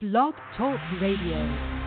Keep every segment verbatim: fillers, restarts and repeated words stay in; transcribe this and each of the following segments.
Blog Talk Radio.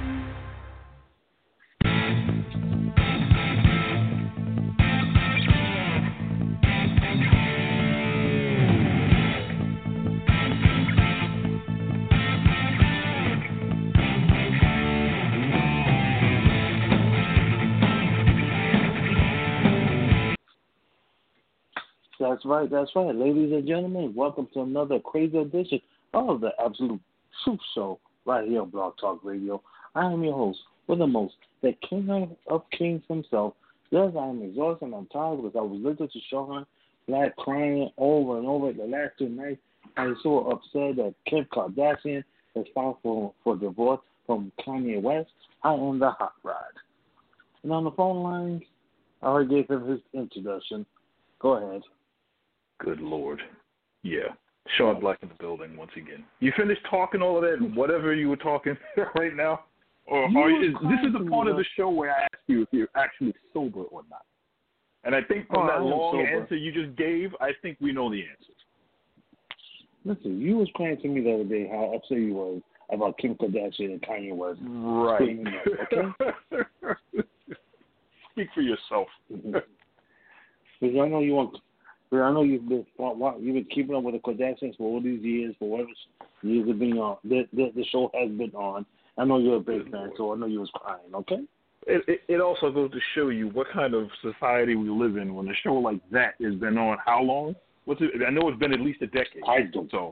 That's right, that's right. Ladies and gentlemen, welcome to another crazy edition of the Absolute Truth Show right here on Blog Talk Radio. I am your host with the most, the king of kings himself. Yes, I am exhausted and I'm tired because I was listening to Sean Black crying over and over the last two nights. I was so upset that Kim Kardashian has filed for, for divorce from Kanye West. I am the hot rod. And on the phone lines, I already gave him his introduction. Go ahead. Good Lord. Yeah. Sean Black in the building once again. You finished talking all of that, whatever you were talking right now? Or You are you, were is, this is the part talking of the show where I ask you if you're actually sober or not. And I think from Oh, I that am long sober. answer you just gave, I think we know the answer. Listen, you was crying to me the other day how upset you was about Kim Kardashian and Kanye West. Right. Screaming up, okay? Speak for yourself. Because I know you want. Because I know you've been you've been keeping up with the Kardashians for all these years, for whatever years have been on. The, the, the show has been on. I know you're a big fan, so I know you was crying. Okay. It, it it also goes to show you what kind of society we live in when a show like that has been on. How long? What's it? I know it's been at least a decade. I don't. So,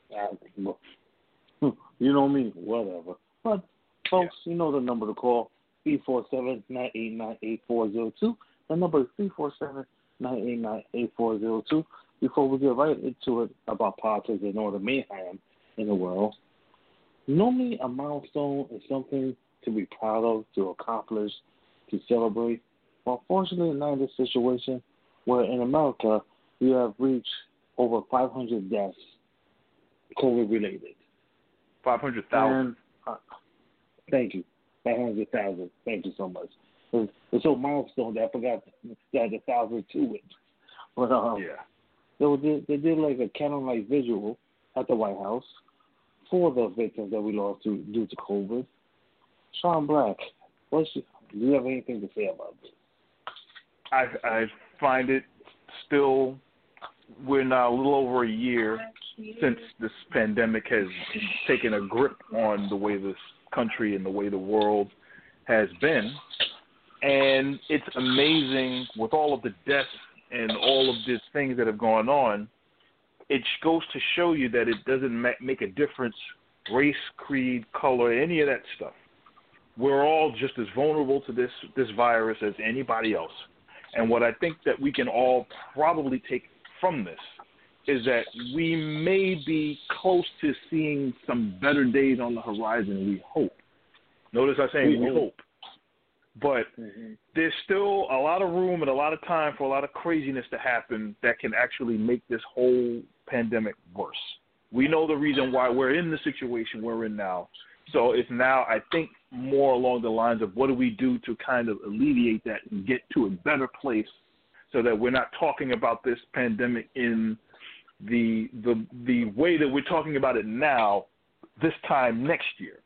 I, you know me, whatever. But folks, yeah. You know the number to call: three four seven, nine eight nine, eight four zero two. The number is three four seven, nine eight nine, eight four zero two. Before we get right into it about politics and all the mayhem in the world, normally a milestone is something to be proud of, to accomplish, to celebrate. But unfortunately, not in this situation where in America we have reached over five hundred deaths COVID-related. five hundred thousand. Uh, thank you. five hundred thousand. Thank you so much. It's, it's so milestone that I forgot to add a thousand to it. But um, yeah. they, did, they did like a candlelight visual at the White House for the victims that we lost to, due to COVID. Sean Black, what's your, do you have anything to say about this? I, I find it still, we're now a little over a year since this pandemic has taken a grip on the way this country and the way the world has been. And it's amazing with all of the deaths and all of these things that have gone on, it goes to show you that it doesn't ma- make a difference, race, creed, color, any of that stuff. We're all just as vulnerable to this, this virus as anybody else. And what I think that we can all probably take from this is that we may be close to seeing some better days on the horizon, we hope. Notice I'm saying we, we hope. But mm-hmm. there's still a lot of room and a lot of time for a lot of craziness to happen that can actually make this whole pandemic worse. We know the reason why we're in the situation we're in now. So it's now, I think, more along the lines of what do we do to kind of alleviate that and get to a better place so that we're not talking about this pandemic in the the the way that we're talking about it now this time next year.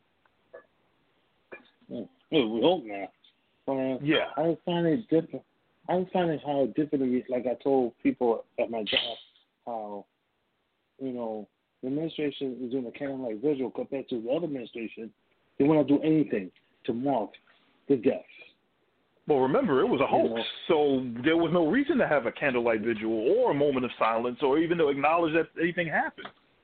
Yeah, we hope now. Uh, yeah. I find it different. I find it how different it is. Like I told people at my job, how, you know, the administration is doing a kind of like visual compared to the other administration. They will not do anything to mark the deaths. Well, remember, it was a hoax, you know? So there was no reason to have a candlelight vigil or a moment of silence or even to acknowledge that anything happened.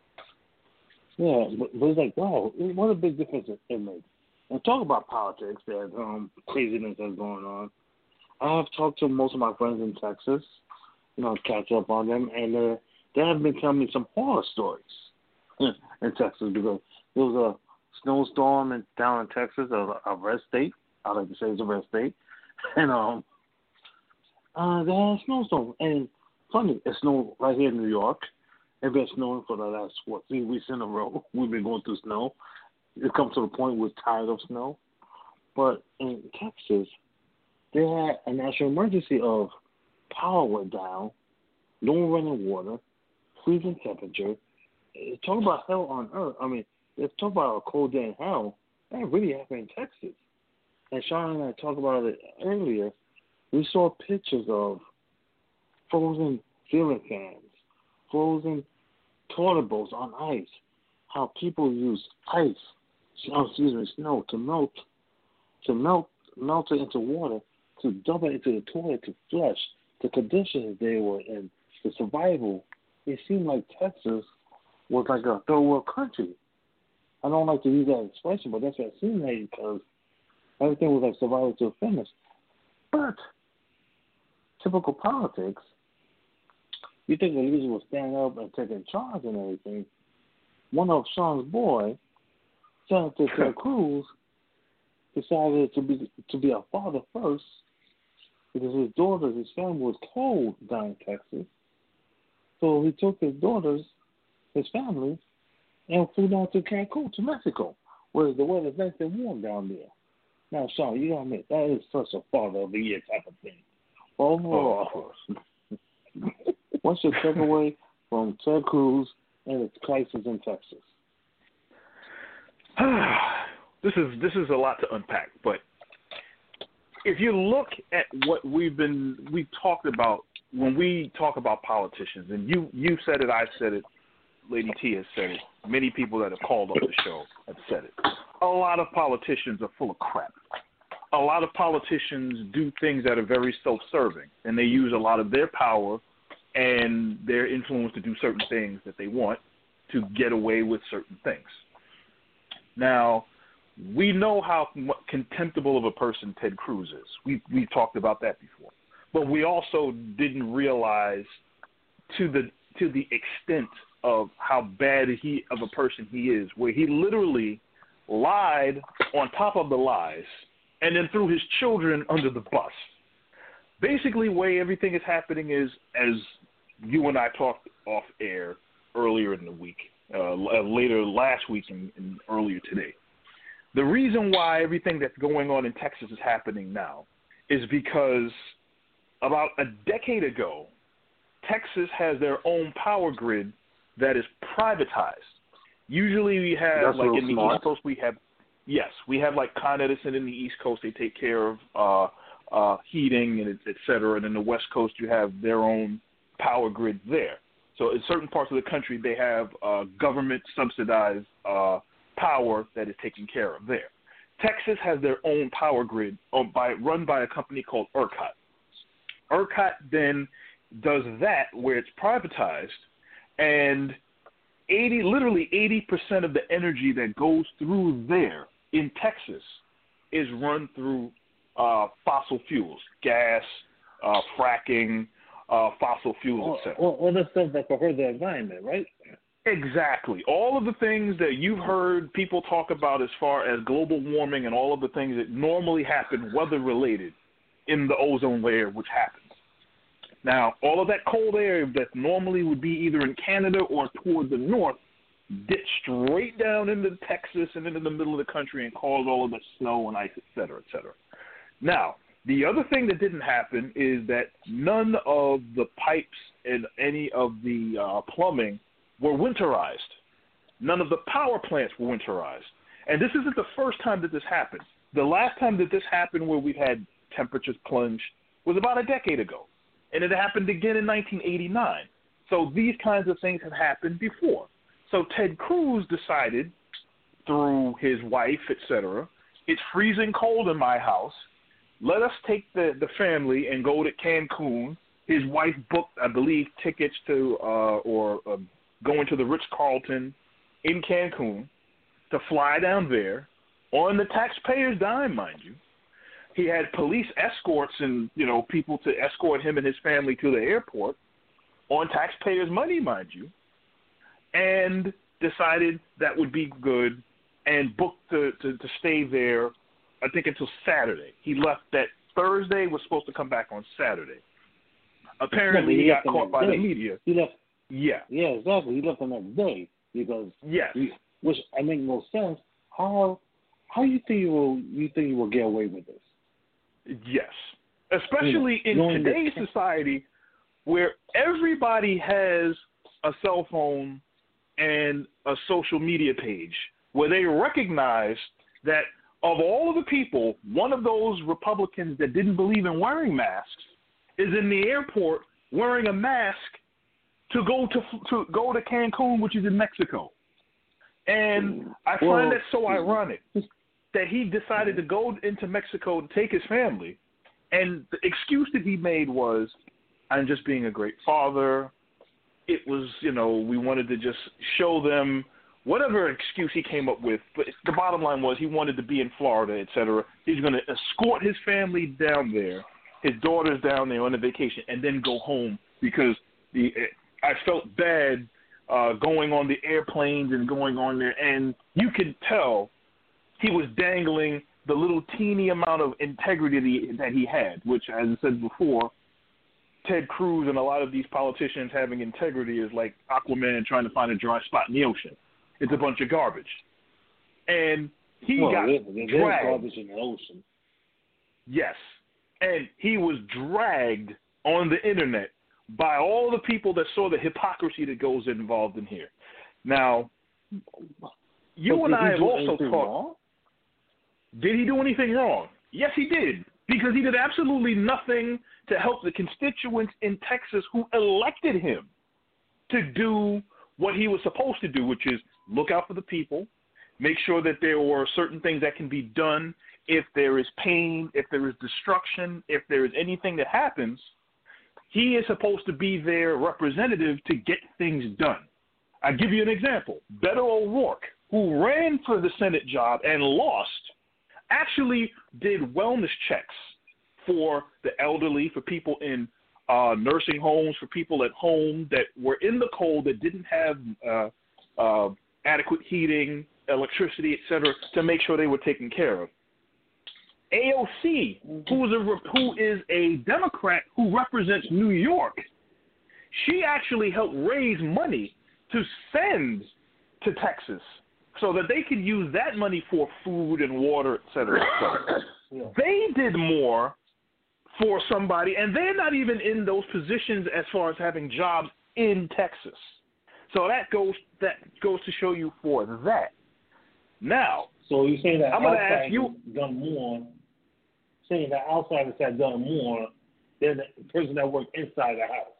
Yeah, but, but it's like, wow, what a big difference it makes. And talk about politics, that um, craziness that's going on. I have talked to most of my friends in Texas, you know, catch up on them, and uh, they have been telling me some horror stories in Texas because there was a snowstorm in, down in Texas, a, a red state. I like to say it's a red state. And um, uh, they had a snowstorm. And funny, it snowed right here in New York. It's been snowing for the last, what, three weeks in a row. We've been going through snow. It comes to the point we're tired of snow. But in Texas, they had a national emergency of power went down, no running water, freezing temperature. Talk about hell on earth. I mean, let's talk about a cold day in hell. That really happened in Texas. And Sean and I talked about it earlier. We saw pictures of frozen ceiling fans, frozen toilet bowls on ice. How people use ice, oh, excuse me, snow to melt, to melt, melt it into water, to dump it into the toilet to flush. The conditions they were in, the survival. It seemed like Texas was like a third world country. I don't like to use that expression, but that's what it seemed like because everything was like survival to a finish. But typical politics, you think the leaders will stand up and take in charge and everything. One of Sean's boy, Senator Ted Cruz, decided to be to be a father first because his daughters, his family was cold down in Texas. So he took his daughters, his family, and flew down to Cancun, to Mexico, where the weather's nice and warm down there. Now, Sean, you gotta admit, that is such a father of the year type of thing. Overall, oh, of course. What's your takeaway from Ted Cruz and its crisis in Texas? this is this is a lot to unpack, but if you look at what we've been we've talked about when we talk about politicians, and you you said it, I said it, Lady T has said it, many people that have called up the show have said it. A lot of politicians are full of crap. A lot of politicians do things that are very self-serving, and they use a lot of their power and their influence to do certain things that they want to get away with certain things. Now, we know how contemptible of a person Ted Cruz is. We we talked about that before. But we also didn't realize to the to the extent of how bad he of a person he is, where he literally lied on top of the lies and then threw his children under the bus. Basically, the way everything is happening is, as you and I talked off air earlier in the week, uh, later last week and, and earlier today. The reason why everything that's going on in Texas is happening now is because about a decade ago, Texas has their own power grid that is privatized. Usually we have, that's like in the smart. East Coast, we have, yes, we have like Con Edison in the East Coast. They take care of uh, uh, heating and et cetera. And in the West Coast, you have their own power grid there. So in certain parts of the country, they have uh, government-subsidized uh, power that is taken care of there. Texas has their own power grid owned by, run by a company called ERCOT. ERCOT then does that where it's privatized, and eighty, literally eighty percent of the energy that goes through there in Texas is run through uh, fossil fuels, gas, uh, fracking, uh, fossil fuels, et cetera. All, all the stuff that hurt the environment, right? Exactly. All of the things that you've heard people talk about as far as global warming and all of the things that normally happen weather-related in the ozone layer, which happens. Now, all of that cold air that normally would be either in Canada or toward the north dipped straight down into Texas and into the middle of the country and caused all of the snow and ice, et cetera, et cetera. Now, the other thing that didn't happen is that none of the pipes and any of the uh, plumbing were winterized. None of the power plants were winterized. And this isn't the first time that this happened. The last time that this happened where we've had temperatures plunge was about a decade ago. And it happened again in nineteen eighty-nine. So these kinds of things have happened before. So Ted Cruz decided, through his wife, et cetera, it's freezing cold in my house. Let us take the, the family and go to Cancun. His wife booked, I believe, tickets to uh, or uh, going to the Ritz-Carlton in Cancun to fly down there on the taxpayer's dime, mind you. He had police escorts and, you know, people to escort him and his family to the airport on taxpayers' money, mind you, and decided that would be good and booked to, to, to stay there, I think, until Saturday. He left that Thursday, was supposed to come back on Saturday. Apparently, no, he, he got caught by day. the media. He left. Yeah. Yeah, exactly. He left the next day because. Yes. He, which I make no sense. How how you think you will you think you will get away with this? Yes, especially you know, in today's the, society where everybody has a cell phone and a social media page where they recognized that of all of the people, one of those Republicans that didn't believe in wearing masks is in the airport wearing a mask to go to to go to Cancun, which is in Mexico. And I find well, that so ironic that he decided to go into Mexico to take his family, and the excuse that he made was, I'm just being a great father. It was, you know, we wanted to just show them whatever excuse he came up with. But the bottom line was he wanted to be in Florida, et cetera. He's going to escort his family down there, his daughter's down there on a vacation, and then go home because the I felt bad uh, going on the airplanes and going on there. And you could tell he was dangling the little teeny amount of integrity that he, that he had, which, as I said before, Ted Cruz and a lot of these politicians having integrity is like Aquaman trying to find a dry spot in the ocean. It's a bunch of garbage. And he well, got there, there's dragged. garbage in the ocean. Yes. And he was dragged on the internet by all the people that saw the hypocrisy that goes involved in here. Now, you but and I have do also talked. Wrong? Did he do anything wrong? Yes, he did. Because he did absolutely nothing to help the constituents in Texas who elected him to do what he was supposed to do, which is look out for the people, make sure that there were certain things that can be done. If there is pain, if there is destruction, if there is anything that happens, he is supposed to be their representative to get things done. I'll give you an example. Beto O'Rourke, who ran for the Senate job and lost, actually did wellness checks for the elderly, for people in uh, nursing homes, for people at home that were in the cold, that didn't have uh, uh, adequate heating, electricity, et cetera, to make sure they were taken care of. A O C, who is a, who is a Democrat who represents New York, she actually helped raise money to send to Texas so that they could use that money for food and water, et cetera, et cetera. Yeah. They did more for somebody, and they're not even in those positions as far as having jobs in Texas. So that goes that goes to show you for that. Now, so you saying that I'm going to ask you done more, saying that outsiders have done more than the person that worked inside the house.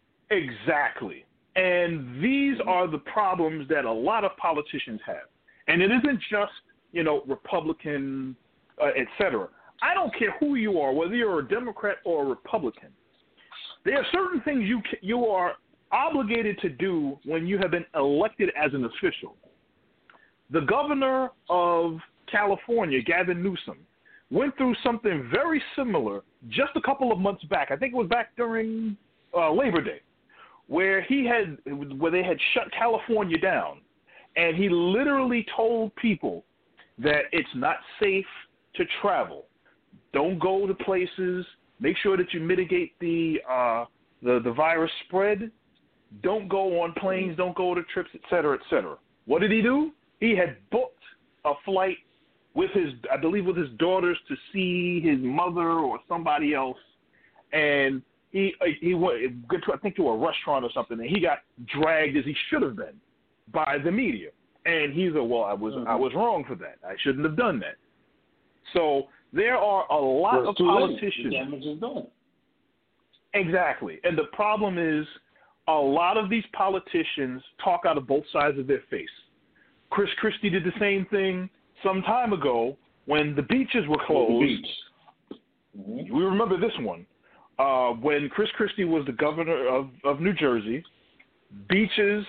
Exactly. And these are the problems that a lot of politicians have. And it isn't just, you know, Republican, uh, et cetera. I don't care who you are, whether you're a Democrat or a Republican. There are certain things you you are obligated to do when you have been elected as an official. The governor of California, Gavin Newsom, went through something very similar just a couple of months back. I think it was back during uh, Labor Day, where he had where they had shut California down, and he literally told people that it's not safe to travel. Don't go to places. Make sure that you mitigate the uh, the the virus spread. Don't go on planes. Don't go to trips, et cetera, et cetera. What did he do? He had booked a flight with his, I believe, with his daughters to see his mother or somebody else, and he he went, to, I think, to a restaurant or something, and he got dragged as he should have been by the media. And he's a well, I was mm-hmm. I was wrong for that. I shouldn't have done that. So there are a lot well, of politicians. The damage is done. Exactly, and the problem is a lot of these politicians talk out of both sides of their face. Chris Christie did the same thing some time ago when the beaches were closed. The beach. Mm-hmm. We remember this one. Uh, when Chris Christie was the governor of, of New Jersey, beaches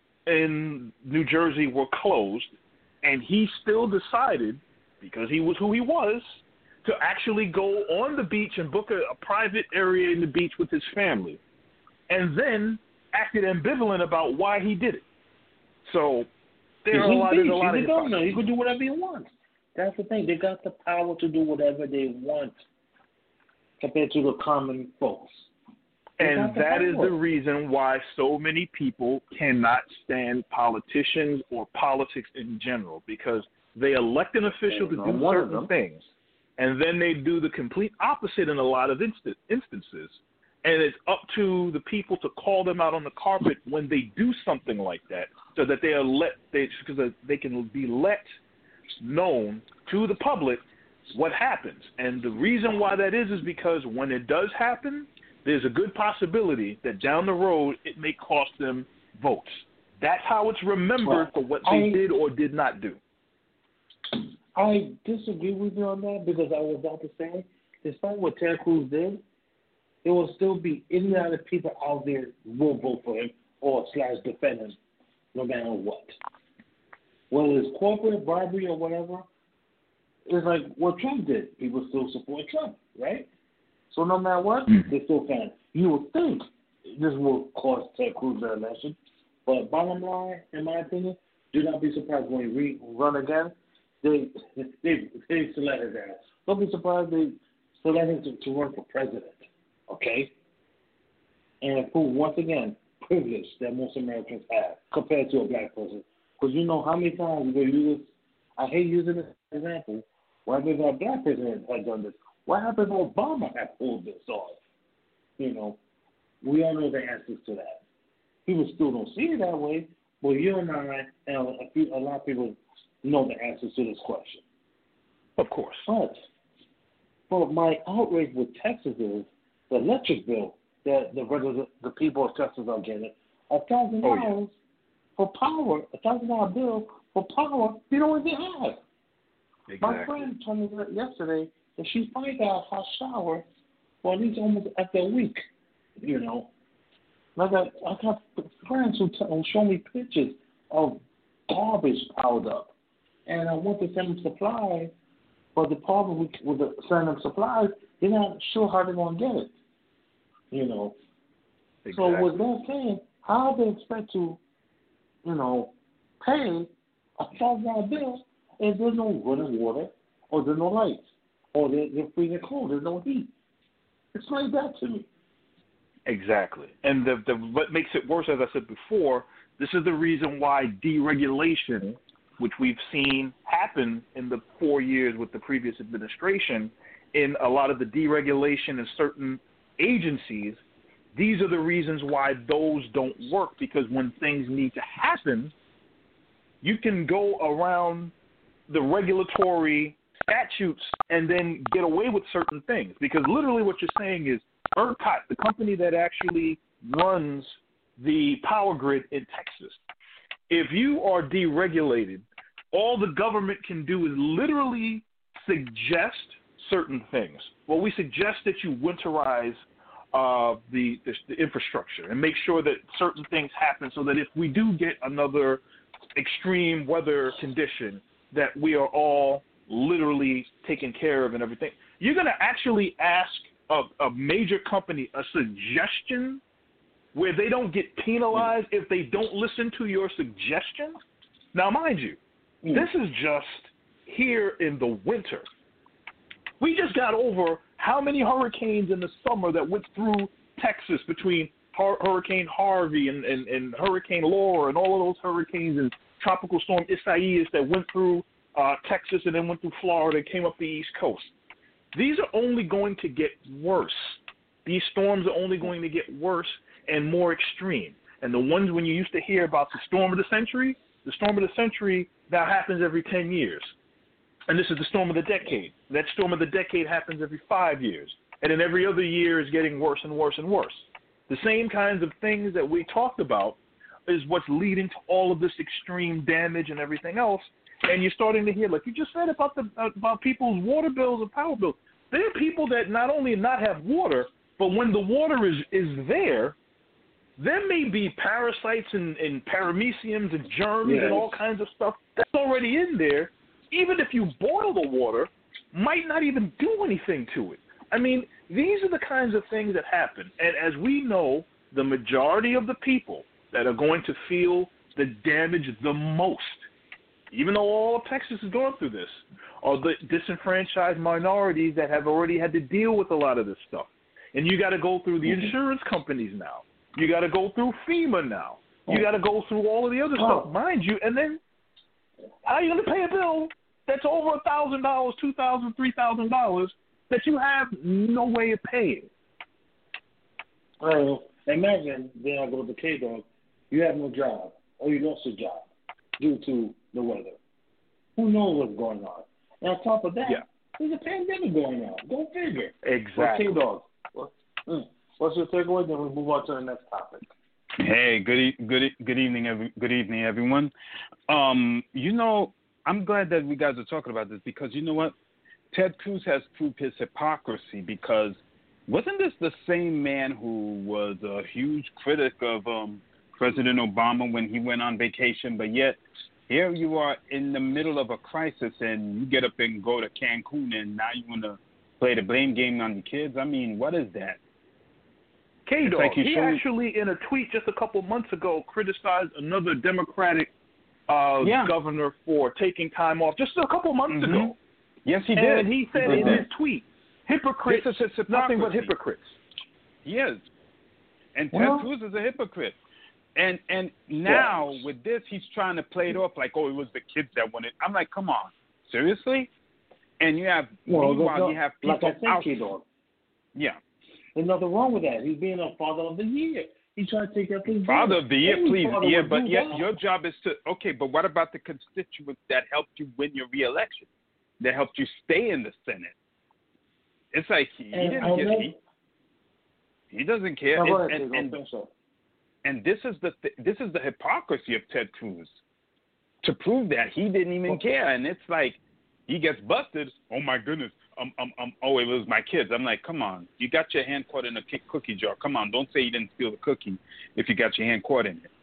in New Jersey were closed, and he still decided, because he was who he was, to actually go on the beach and book a, a private area in the beach with his family, and then acted ambivalent about why he did it. So there are a lot, there's a lot He's of the governor. He can do whatever he wants. That's the thing. They got the power to do whatever they want compared to the common folks. They and that is the reason why so many people cannot stand politicians or politics in general, because they elect an official to do certain things, and then they do the complete opposite in a lot of inst- instances. And it's up to the people to call them out on the carpet when they do something like that, so that they are let they because they can be let known to the public what happens. And the reason why that is is because when it does happen, there's a good possibility that down the road it may cost them votes. That's how it's remembered well, for what they I, did or did not do. I disagree with you on that because I was about to say, despite what Ted Cruz did, there will still be any other people out there who will vote for him or slash defend him, no matter what. Whether it's corporate, bribery, or whatever, it's like what Trump did. People still support Trump, right? So no matter what, mm-hmm. they still can. You would think this will cost Ted Cruz the election, but bottom line, in my opinion, do not be surprised when he re- run again. They they they select his ass. Don't be surprised they select him to, to run for president. Okay? And prove once again privilege that most Americans have compared to a black person. Because you know how many times we use this. I hate using this example. Why does a black president have done this? What happened if Obama had pulled this off? You know, we all know the answers to that. People still don't see it that way, but you and I and a, few, a lot of people know the answers to this question. Of course. But, but my outrage with Texas is the electric bill that the regular, the people of Texas are getting, a thousand dollars for power, a thousand dollar bill for power you don't even have. Exactly. My friend told me that yesterday that she finds out hot shower for at least almost after a week. You know, like I, I got friends who, t- who show me pictures of garbage piled up, and I went to send them supplies, but the problem with, with the sending them supplies, they're not sure how they're gonna get it. You know, exactly. So with that saying, how they expect to, you know, pay a thousand dollar bill if there's no running water, or there's no lights, or they're, they're freezing cold, there's no heat? Explain that to me. Exactly. And the, the what makes it worse, as I said before, this is the reason why deregulation, which we've seen happen in the four years with the previous administration, in a lot of the deregulation in certain agencies, these are the reasons why those don't work, because when things need to happen, you can go around the regulatory statutes and then get away with certain things. Because literally what you're saying is ERCOT, the company that actually runs the power grid in Texas, if you are deregulated, all the government can do is literally suggest certain things. Well, we suggest that you winterize uh, the, the, the infrastructure and make sure that certain things happen so that if we do get another extreme weather condition, that we are all literally taken care of and everything. You're going to actually ask a, a major company a suggestion where they don't get penalized if they don't listen to your suggestion? Now, mind you, mm. this is just here in the winter. We just got over how many hurricanes in the summer that went through Texas between Hur- Hurricane Harvey and, and, and Hurricane Laura and all of those hurricanes and Tropical Storm Isaias that went through uh, Texas and then went through Florida and came up the East Coast. These are only going to get worse. These storms are only going to get worse and more extreme. And the ones when you used to hear about the storm of the century, the storm of the century now happens every ten years. And this is the storm of the decade. That storm of the decade happens every five years. And then every other year is getting worse and worse and worse. The same kinds of things that we talked about is what's leading to all of this extreme damage and everything else. And you're starting to hear, like you just said about the about people's water bills and power bills. There are people that not only not have water, but when the water is, is there, there may be parasites and, and parameciums and germs yes. and all kinds of stuff that's already in there. Even if you boil the water, might not even do anything to it. I mean, these are the kinds of things that happen. And as we know, the majority of the people that are going to feel the damage the most, even though all of Texas is going through this, are the disenfranchised minorities that have already had to deal with a lot of this stuff. And you got to go through the insurance companies now. You got to go through FEMA now. You got to go through all of the other stuff, mind you. And then how are you going to pay a bill that's over one thousand dollars, two thousand dollars, three thousand dollars that you have no way of paying? Well, imagine then I go to K-Dog, you have no job, or you lost your job due to the weather. Who knows what's going on? And on top of that, yeah. there's a pandemic going on. Go figure. Exactly. Well, K-Dog, what, mm, what's your takeaway? Then we move on to the next topic. Hey, good e- good e- good evening, every- good evening, everyone. Um, you know, I'm glad that we guys are talking about this because you know what? Ted Cruz has proved his hypocrisy because wasn't this the same man who was a huge critic of um, President Obama when he went on vacation, but yet here you are in the middle of a crisis and you get up and go to Cancun and now you want to play the blame game on the kids? I mean, what is that? K-Dog, like he showed... actually, in a tweet just a couple months ago, criticized another Democratic uh, yeah. governor for taking time off just a couple months mm-hmm. ago. Yes, he did. And he said he in did. his tweet, hypocrites, this is his nothing but hypocrisy. hypocrites. He is. And Ted well, Cruz is a hypocrite. And and now yes. with this, he's trying to play it off like, oh, it was the kids that wanted. I'm like, come on, seriously? And you have, well, meanwhile, no, you have people like I said, out. K-Dog. Yeah. There's nothing wrong with that. He's being a father of the year. He's trying to take up his Father of the year, Any please. father Yeah, would but do yeah, that. your job is to, okay, but what about the constituents that helped you win your reelection, that helped you stay in the Senate? It's like he, he And didn't I get, know- he, he doesn't care. No, go and, ahead, and, K-Dog, and, finish up. and this is the th- this is the hypocrisy of Ted Cruz to prove that he didn't even care. And it's like he gets busted. Oh my goodness. Um, um, um, oh, it was my kids. I'm like, come on. You got your hand caught in a cookie jar. Come on. Don't say you didn't steal the cookie if you got your hand caught in it.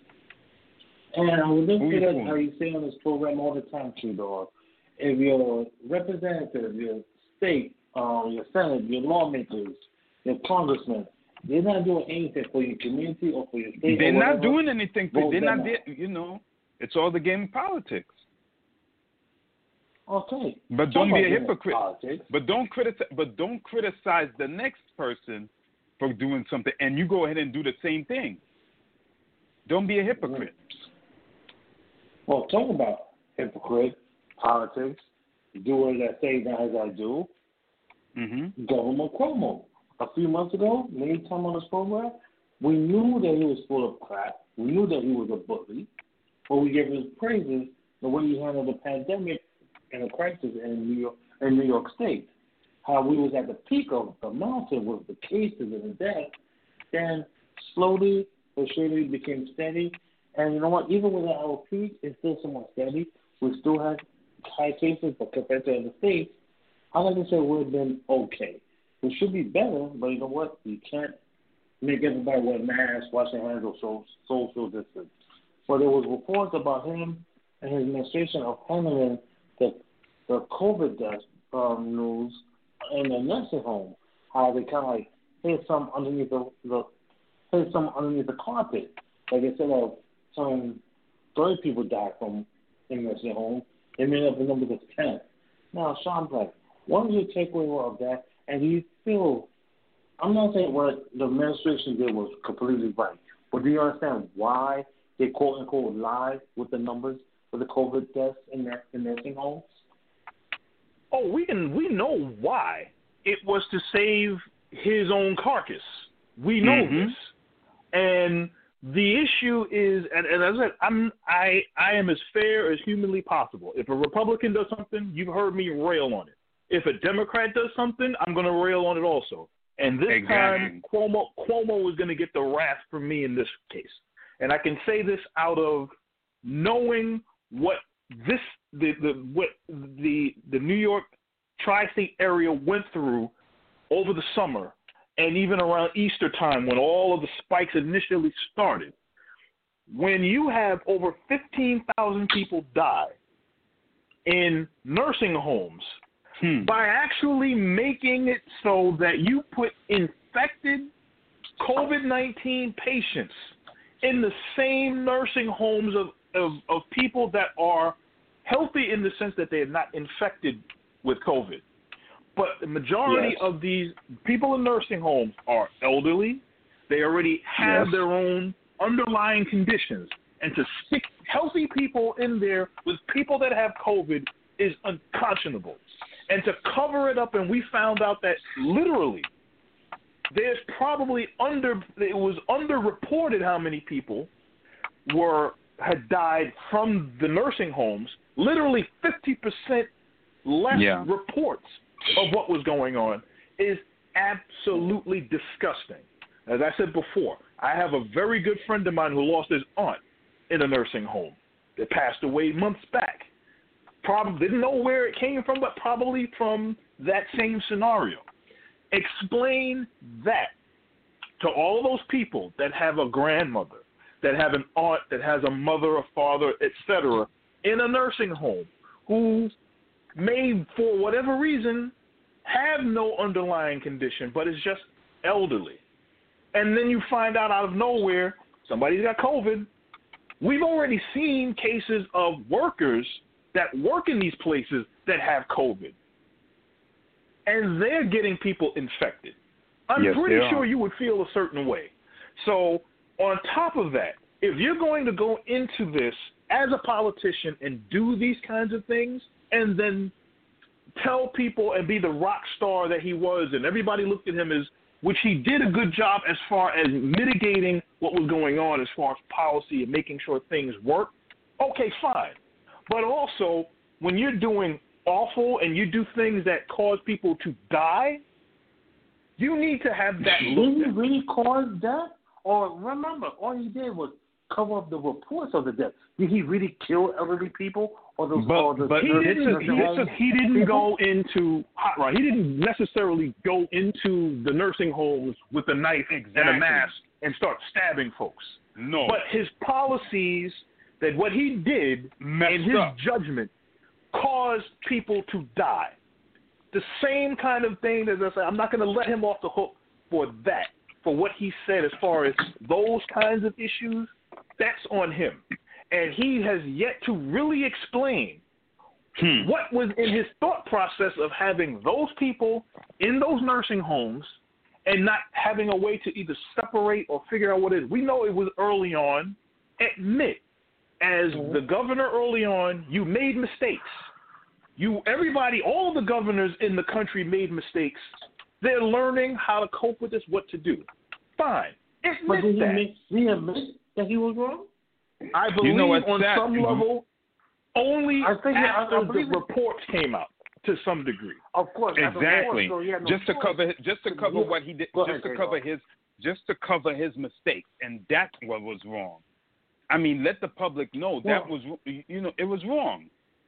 And I would look Who at you it fooling? how you say on this program all the time, Q-Dog. If your representative, your state, um, your senate, your lawmakers, your congressmen, they're not doing anything for your community or for your state. They're or not whatever, doing anything. For, vote they're them not. out. There, you know, it's all the game of politics. Okay. But Talk don't be about a doing hypocrite. Politics. But don't criticize. But don't criticize the next person for doing something, and you go ahead and do the same thing. Don't be a hypocrite. Well, talk about hypocrite, politics, do as I say, not as I do. Mm-hmm. Governor Cuomo. A few months ago, many times on this program, we knew that he was full of crap. We knew that he was a bully. But we gave him praises the way he handled the pandemic and the crisis in New York, in New York State. How we was at the peak of the mountain with the cases and the death. Then slowly but surely became steady. And you know what? Even with our peak, it's still somewhat steady. We still have high cases, but compared to other states, I like to say we've been okay. We should be better, but you know what? You can't make everybody wear masks, wash their hands, or so, social distance. But there was reports about him and his administration of handling the the COVID death um, news in the nursing home. How they kind of like hid some underneath the, the hid some underneath the carpet. Like instead of some thirty people died from in the nursing home, they made up the number to ten. Now, Sean Black, what was your takeaway of that? And do you feel, I'm not saying what the administration did was completely right, but do you understand why they quote unquote lied with the numbers for the COVID deaths in their in nursing homes? Oh, we can we know why. It was to save his own carcass. We know Mm-hmm. this. And the issue is, and, and as I said, I'm I I am as fair as humanly possible. If a Republican does something, you've heard me rail on it. If a Democrat does something, I'm going to rail on it also. And this Exactly. time, Cuomo Cuomo is going to get the wrath from me in this case. And I can say this out of knowing what this the the what the the New York tri-state area went through over the summer and even around Easter time when all of the spikes initially started. When you have over fifteen thousand people die in nursing homes, Hmm. by actually making it so that you put infected COVID nineteen patients in the same nursing homes of, of, of people that are healthy in the sense that they are not infected with COVID. But the majority Yes. of these people in nursing homes are elderly. They already have Yes. their own underlying conditions. And to stick healthy people in there with people that have COVID is unconscionable. And to cover it up, and we found out that literally there's probably under it was underreported how many people were had died from the nursing homes. Literally fifty percent less yeah. reports of what was going on is absolutely disgusting. As I said before, I have a very good friend of mine who lost his aunt in a nursing home that passed away months back. Probably didn't know where it came from, but probably from that same scenario. Explain that to all those people that have a grandmother, that have an aunt, that has a mother, a father, et cetera, in a nursing home who may, for whatever reason, have no underlying condition, but is just elderly. And then you find out out of nowhere somebody's got COVID. We've already seen cases of workers that work in these places that have COVID. And they're getting people infected. I'm yes, pretty sure you would feel a certain way. So on top of that, if you're going to go into this as a politician and do these kinds of things and then tell people and be the rock star that he was and everybody looked at him as, which he did a good job as far as mitigating what was going on as far as policy and making sure things work, okay, fine. But also, when you're doing awful and you do things that cause people to die, you need to have that looked Did he at. really cause death? Or remember, all he did was cover up the reports of the death. Did he really kill elderly people? Or those, But- or the but He nursing didn't. He, homes he didn't people? go into hot rod. He didn't necessarily go into the nursing homes with a knife and Exactly. a mask and start stabbing folks. No. But his policies, that what he did Messed in his up. judgment, caused people to die. The same kind of thing as I said. I'm not going to let him off the hook for that, for what he said as far as those kinds of issues. That's on him. And he has yet to really explain Hmm. what was in his thought process of having those people in those nursing homes and not having a way to either separate or figure out what it is. We know it was early on. Admit, as Mm-hmm. the governor early on, you made mistakes. You, everybody, all the governors in the country made mistakes. They're learning how to cope with this, what to do. Fine. Admit But did he, that. admit, did he admit that he was wrong? I believe You know what's on sad? some level, only I think- I- after I the believe it. reports came out to some degree. Of course. after the Exactly. report, so he had no just to choice. cover, just to cover Yeah. what he did, Go just ahead, to Jay, cover go. his, just to cover his mistakes, and that's what was wrong. I mean, let the public know that Well- was, you know, it was wrong.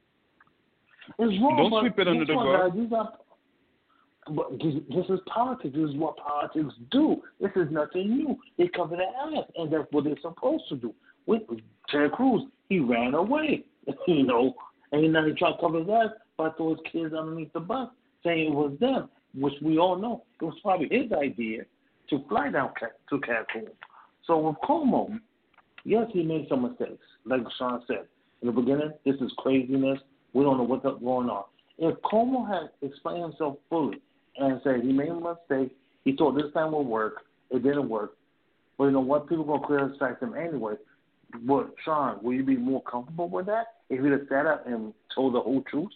It's wrong, Don't but sweep it under guess the what, rug. guys? These are, but this, this is politics. This is what politics do. This is nothing new. They cover their ass, and that's what they're supposed to do. With Ted Cruz, he ran away, you know, and now he tried to cover his ass by throwing his kids underneath the bus, saying it was them, which we all know it was probably his idea to fly down Ca- to Cancun. So with Cuomo, yes, he made some mistakes, like Sean said in the beginning. This is craziness. We don't know what's going on. If Cuomo had explained himself fully and said he made a mistake, he thought this time would work, it didn't work. But you know what? People are going to criticize him anyway. But, Sean, will you be more comfortable with that if he'd have sat up and told the whole truth?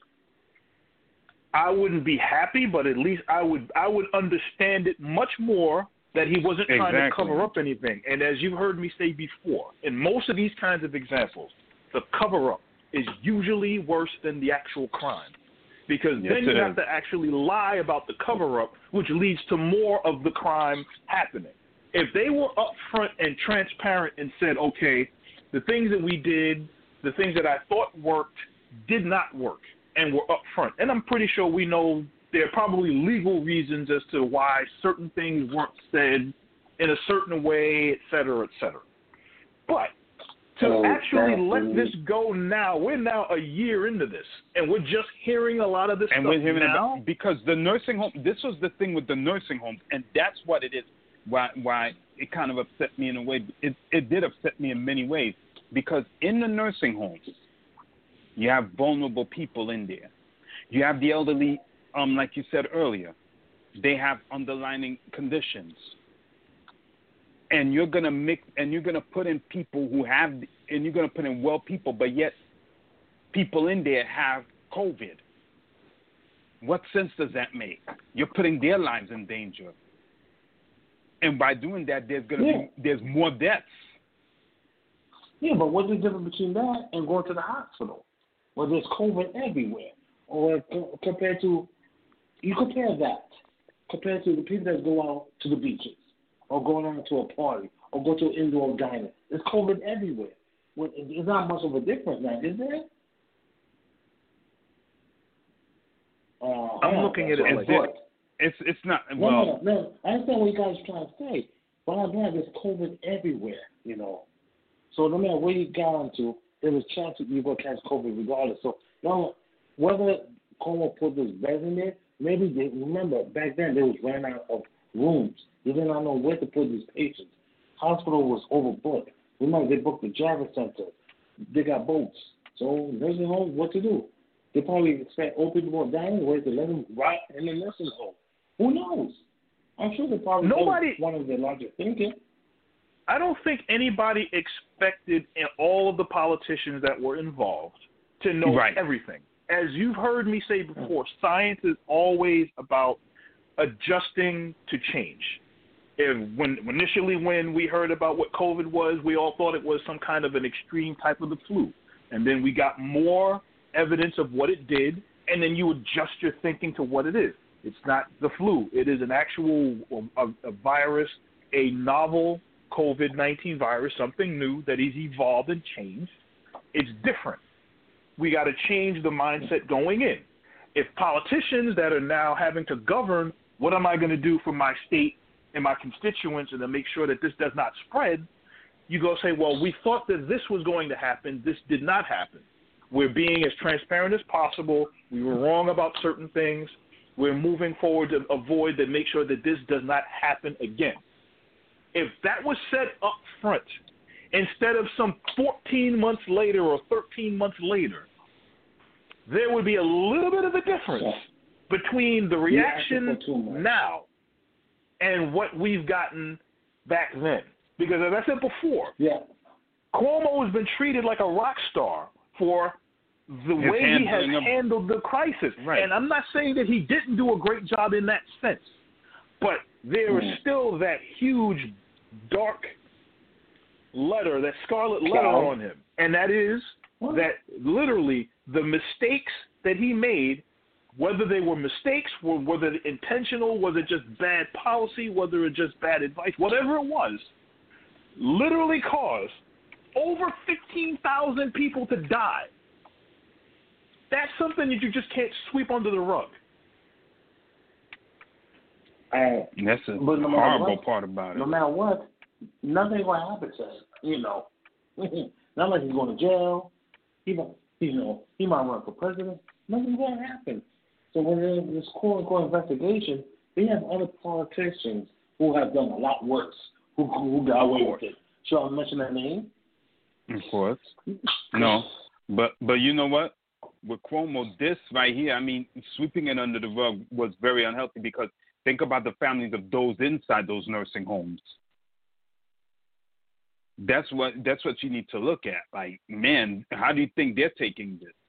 I wouldn't be happy, but at least I would I would understand it much more that he wasn't trying to Exactly. cover up anything. And as you've heard me say before, in most of these kinds of examples, the cover-up is usually worse than the actual crime. Because Yes, then you it have is. to actually lie about the cover-up, which leads to more of the crime happening. If they were upfront and transparent and said, okay, the things that we did, the things that I thought worked, did not work, and were upfront. And I'm pretty sure we know there are probably legal reasons as to why certain things weren't said in a certain way, et cetera, et cetera. But to Oh, actually let definitely. this go now, we're now a year into this, and we're just hearing a lot of this And stuff we're hearing now. about, because the nursing home, this was the thing with the nursing homes, and that's what it is. Why why it kind of upset me in a way. It it did upset me in many ways, because in the nursing homes, you have vulnerable people in there. You have the elderly, um, like you said earlier, they have underlying conditions, and you're gonna mix, and you're gonna put in people who have, and you're gonna put in well people, but yet people in there have COVID. What sense does that make? You're putting their lives in danger. And by doing that, there's gonna Yeah. be there's more deaths. Yeah, but what's the difference between that and going to the hospital, where there's COVID everywhere, or co- compared to you compare that compared to the people that go out to the beaches, or going out to a party, or go to an indoor diner. There's COVID everywhere. Well, it's not much of a difference now, is there? Uh, I'm yeah, looking at it that's like what I this. thought. It's it's not No, well. no, no. I understand what you guys are trying to say. But I'm glad there's COVID everywhere, you know. So no matter where you got into, there's a chance that you're going to catch COVID regardless. So now, whether Cuomo put this bed in there, maybe they, remember, back then they was running out of rooms. They did not know where to put these patients. Hospital was overbooked. Remember, they booked the Javits Center. They got boats. So nursing homes, what to do? They probably expect old people to die anyway to let them rot in the nursing home. Who knows? I'm sure they probably Nobody- one of their larger thinking. I don't think anybody expected in all of the politicians that were involved to know Right. everything. As you've heard me say before, science is always about adjusting to change. If when initially when we heard about what COVID was, we all thought it was some kind of an extreme type of the flu. And then we got more evidence of what it did, and then you adjust your thinking to what it is. It's not the flu. It is an actual a, a virus, a novel COVID nineteen virus, something new that is evolved and changed. It's different. We got to change the mindset going in. If politicians that are now having to govern, what am I going to do for my state and my constituents and to make sure that this does not spread, you go say, well, we thought that this was going to happen. This did not happen. We're being as transparent as possible. We were wrong about certain things. We're moving forward to avoid to make sure that this does not happen again. If that was said up front, instead of some fourteen months later or thirteen months later, there would be a little bit of a difference Yeah. between the Yeah, reaction I think so too, man. now and what we've gotten back then. Because as I said before, Yeah. Cuomo has been treated like a rock star for the His way he has handling of- handled the crisis. Right. And I'm not saying that he didn't do a great job in that sense, but there is Mm. still that huge, dark letter, that scarlet letter Cloud. on him. And that is What? that literally the mistakes that he made, whether they were mistakes, were whether intentional, was it just bad policy, whether it just bad advice, whatever it was, literally caused over fifteen thousand people to die. That's something that you just can't sweep under the rug. I, That's a But no matter horrible what- part about it. no matter what, nothing going to happen to him. You know, not like he's going to jail. He might, you know, he might run for president. Nothing's going to happen. So when there's this quote unquote investigation, they have other politicians who have done a lot worse, who who got away with it. Shall I mention that name? Of course. No. But but you know what? With Cuomo, this right here, I mean, sweeping it under the rug was very unhealthy because think about the families of those inside those nursing homes. That's what that's what you need to look at. Like, man, how do you think they're taking this?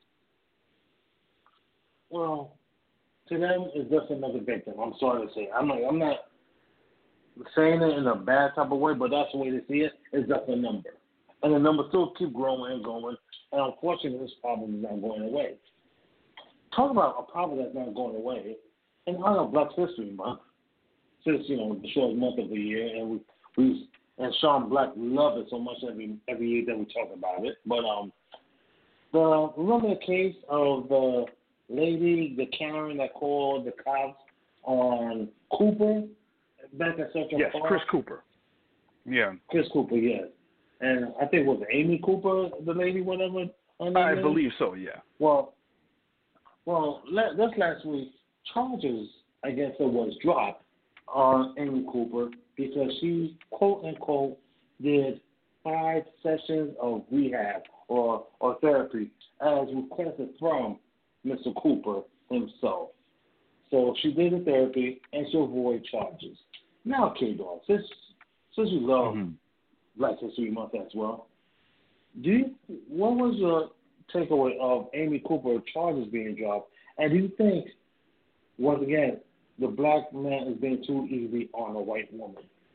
Well, to them, it's just another victim. I'm sorry to say. I'm not. I'm not saying it in a bad type of way, but that's the way they see it. It's just a number, and the number still keep growing and growing. And unfortunately, this problem is not going away. Talk about a problem that's not going away. In honor of Black History Month, since you know the short month of the year, and we we and Sean Black love it so much every every year that we talk about it. But um, the remember the case of the lady, the Karen that called the cops on Cooper back in Central Yes, Park? Chris Cooper. Yeah. Chris Cooper, yes. And I think it was Amy Cooper, the lady, whatever. her name I is? believe so, yeah. Well, well, la- just last week, charges against her was dropped on Amy Cooper because she, quote unquote, did five sessions of rehab or, or therapy as requested from Mister Cooper himself. So she did the therapy and she'll avoid charges. Now, K-Dog, since, since you love Mhm. Black History Month as well, do you, what was your takeaway of Amy Cooper charges being dropped? And do you think, once again, the black man is being too easy on a white woman?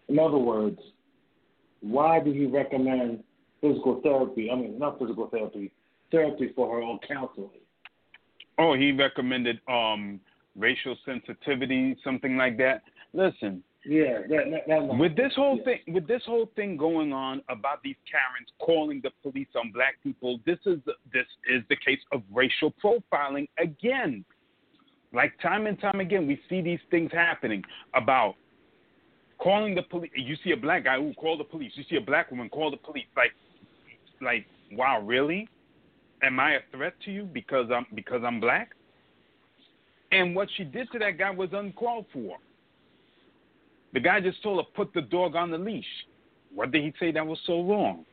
In other words, why did he recommend physical therapy? I mean, not physical therapy, therapy for her own counseling. Oh, he recommended um, racial sensitivity, something like that. Listen. Yeah, that, that, that with this whole yeah. thing, with this whole thing going on about these Karens calling the police on black people, this is this is the case of racial profiling again. Like time and time again, we see these things happening about calling the police. You see a black guy, ooh, call the police. You see a black woman, call the police. Like, like, wow, really? Am I a threat to you because I'm because I'm black? And what she did to that guy was uncalled for. The guy just told her, put the dog on the leash. What did he say that was so wrong?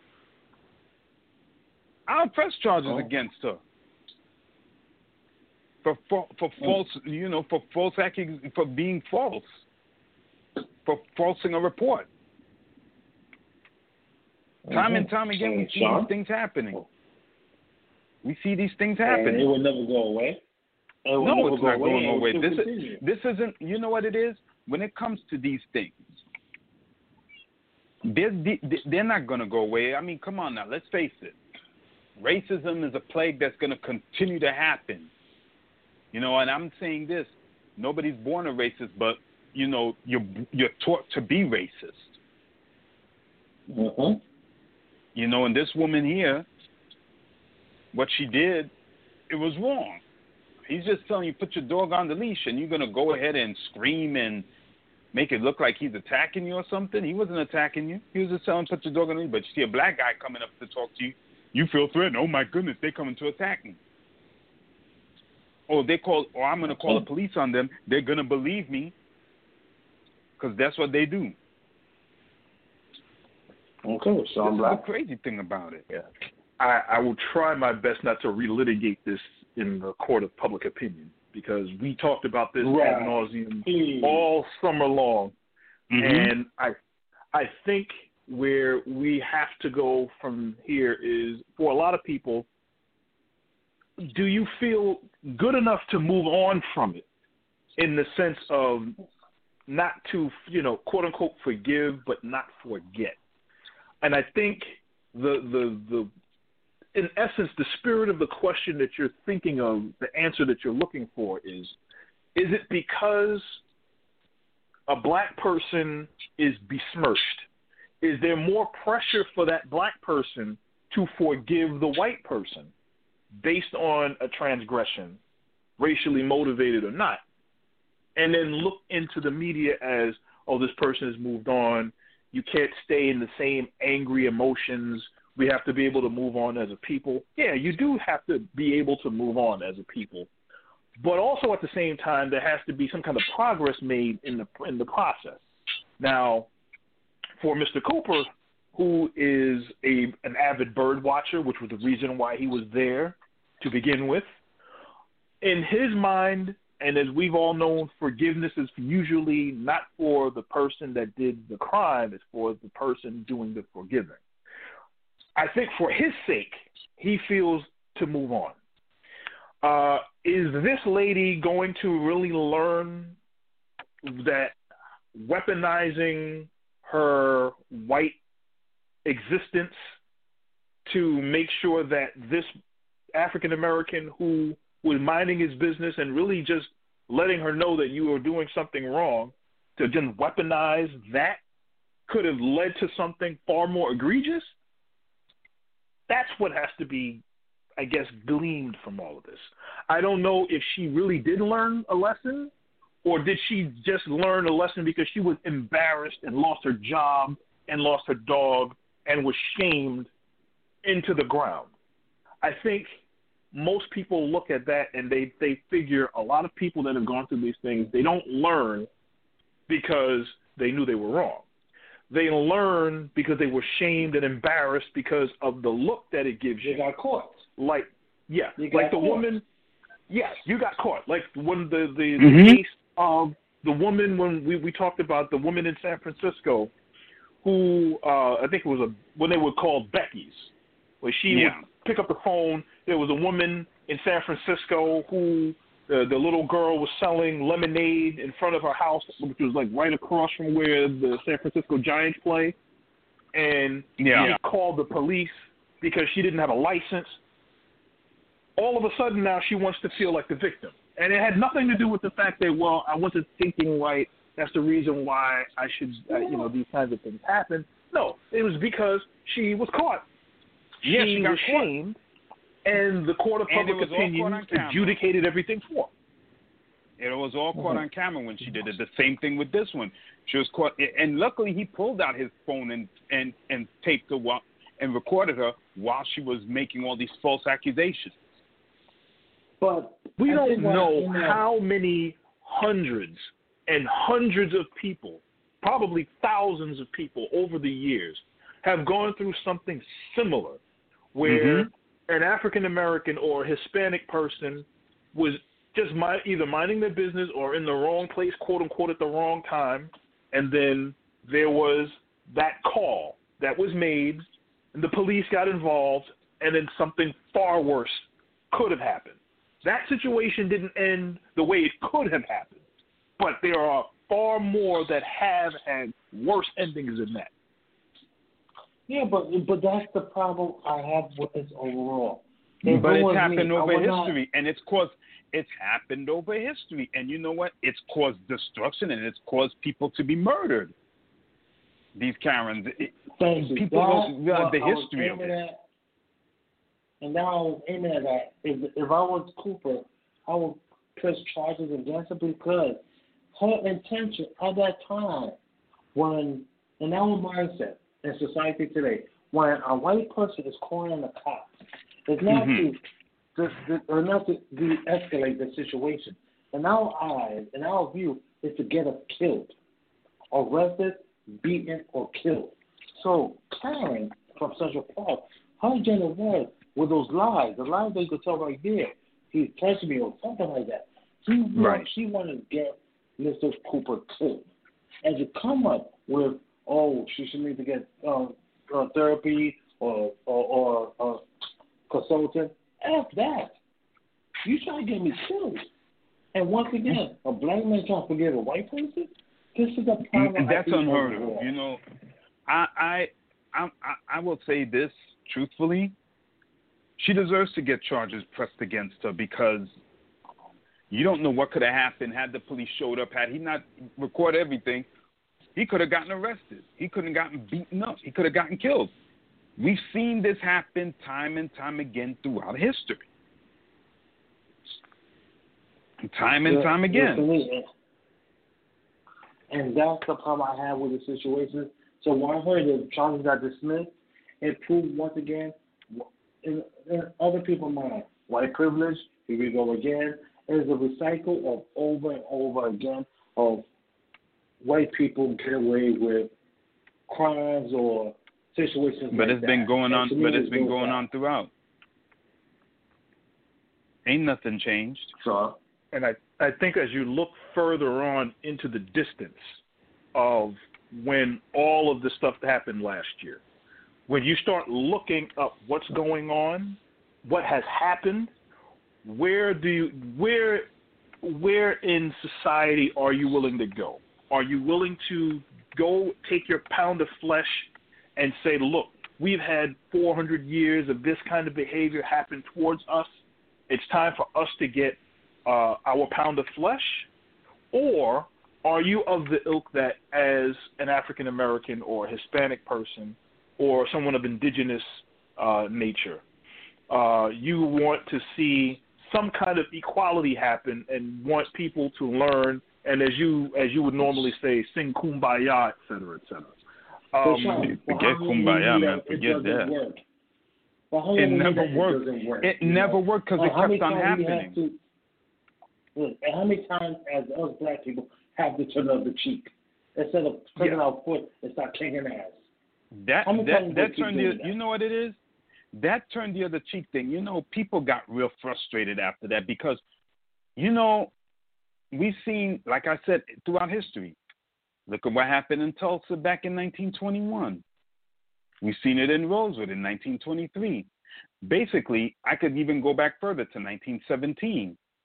I'll press charges oh. against her for for, for false, you know, for false accusation, for being false, for falsing a report. Mm-hmm. Time and time again, we see Sean? these things happening. We see these things happening. And it will never go away. It will no, never it's go not away. going away. This continue. is this isn't. You know what it is? When it comes to these things, they're, they're not going to go away. I mean, come on now. Let's face it. Racism is a plague that's going to continue to happen. You know, and I'm saying this. Nobody's born a racist, but, you know, you're, you're taught to be racist. Mm-hmm. You know, and this woman here, what she did, it was wrong. He's just telling you, put your dog on the leash, and you're going to go ahead and scream and make it look like he's attacking you or something. He wasn't attacking you. He was just telling you, put your dog on the leash. But you see a black guy coming up to talk to you, you feel threatened. Oh, my goodness, they're coming to attack me. Oh, they call, or I'm going to call the police on them. They're going to believe me because that's what they do. Okay, so I'm That's the crazy thing about it. Yeah. I, I will try my best not to relitigate this in the court of public opinion because we talked about this right. ad nauseum mm. all summer long. Mm-hmm. And I I think where we have to go from here is, for a lot of people, do you feel good enough to move on from it in the sense of not to, you know, quote unquote forgive but not forget? And I think the the the in essence, the spirit of the question that you're thinking of, the answer that you're looking for is, is it because a black person is besmirched? Is there more pressure for that black person to forgive the white person based on a transgression, racially motivated or not? And then look into the media as, oh, this person has moved on. You can't stay in the same angry emotions. We have to be able to move on as a people. Yeah, you do have to be able to move on as a people. But also at the same time, there has to be some kind of progress made in the in the process. Now, for Mister Cooper, who is a an avid bird watcher, which was the reason why he was there to begin with, in his mind, and as we've all known, forgiveness is usually not for the person that did the crime, it's for the person doing the forgiving. I think for his sake, he feels to move on. Uh, is this lady going to really learn that weaponizing her white existence to make sure that this African-American who was minding his business and really just letting her know that you were doing something wrong, to just weaponize that could have led to something far more egregious? That's what has to be, I guess, gleaned from all of this. I don't know if she really did learn a lesson, or did she just learn a lesson because she was embarrassed and lost her job and lost her dog and was shamed into the ground. I think most people look at that and they, they figure a lot of people that have gone through these things, they don't learn because they knew they were wrong. They learn because they were shamed and embarrassed because of the look that it gives you. They got caught. Like, yeah, like the caught. woman. Yes, you got caught. Like when the the, mm-hmm. the case of the woman when we, we talked about the woman in San Francisco, who uh, I think it was a when they were called Becky's, where she yeah. would pick up the phone. There was a woman in San Francisco who the the little girl was selling lemonade in front of her house, which was like right across from where the San Francisco Giants play, and yeah. she called the police because she didn't have a license. All of a sudden now she wants to feel like the victim. And it had nothing to do with the fact that, well, I wasn't thinking right. That's the reason why I should, uh, you know, these kinds of things happen. No, it was because she was caught. Yeah, she, she got was caught. shamed, and the court of And it public was all opinion caught on camera. adjudicated everything for her. It was all caught on camera when she did it. The same thing with this one. She was caught, and luckily he pulled out his phone and and and taped her while, and recorded her while she was making all these false accusations. But we I don't think know what, you know how many hundreds and hundreds of people, probably thousands of people over the years, have gone through something similar, where mm-hmm. an African American or Hispanic person was just mi- either minding their business or in the wrong place, quote unquote, at the wrong time, and then there was that call that was made, and the police got involved, and then something far worse could have happened. That situation didn't end the way it could have happened, but there are far more that have had worse endings than that. Yeah, but but that's the problem I have with this overall. It but it's ruins happened me. over I history, not... and it's caused it's happened over history, and you know what? It's caused destruction, and it's caused people to be murdered. These Karens, it, people don't realize the history of it. At, and now I was aiming at that. If if I was Cooper, I would press charges against her because her intention at that time, when in our mindset in society today, when a white person is calling the cops, it's not mm-hmm. to just or not to de-escalate the situation. In our eyes, in our view, is to get us killed, arrested, beaten, or killed. So Karen from Central Park, her agenda was with those lies, the lies that you could tell right there, he's touching me or something like that. She, right. she wanted to get Mister Cooper killed. And to come up with, oh, she should need to get um, uh, therapy or or, or uh, consultant, F that. You try to get me killed. And once again, a black man trying to forgive a white person? This is a problem. That's unheard of. You know, I, I, I, I will say this truthfully. She deserves to get charges pressed against her because you don't know what could have happened had the police showed up. Had he not recorded everything, he could have gotten arrested. He could have gotten beaten up. He could have gotten killed. We've seen this happen time and time again throughout history. Time and time again. And that's the problem I have with the situation. So when I heard the charges got dismissed, it proved once again, in, in other people's mind, white privilege, here we go again, is a recycle of over and over again of white people get away with crimes or situations. But like it's been that. going on. But it's been going going on throughout. Ain't nothing changed. So, and I, I think as you look further on into the distance of when all of this stuff happened last year, when you start looking up what's going on, what has happened, where do you, where where in society are you willing to go? Are you willing to go take your pound of flesh and say, look, we've had four hundred years of this kind of behavior happen towards us. It's time for us to get uh, our pound of flesh? Or are you of the ilk that as an African American or Hispanic person or someone of indigenous uh, nature, uh, you want to see some kind of equality happen and want people to learn, and as you as you would normally say, sing kumbaya, et cetera, et cetera. Um, forget kumbaya, man. Forget that. It never worked. It, work, it never know? worked because it kept on happening. To, look, and how many times as us black people have to turn up the cheek instead of taking yeah. our foot and start kicking ass? That that, that turned the that? You know what it is? That turned the other cheek thing. You know, people got real frustrated after that because, you know, we've seen, like I said, throughout history. Look at what happened in Tulsa back in nineteen twenty-one. We've seen it in Rosewood in nineteen twenty-three. Basically, I could even go back further to nineteen seventeen.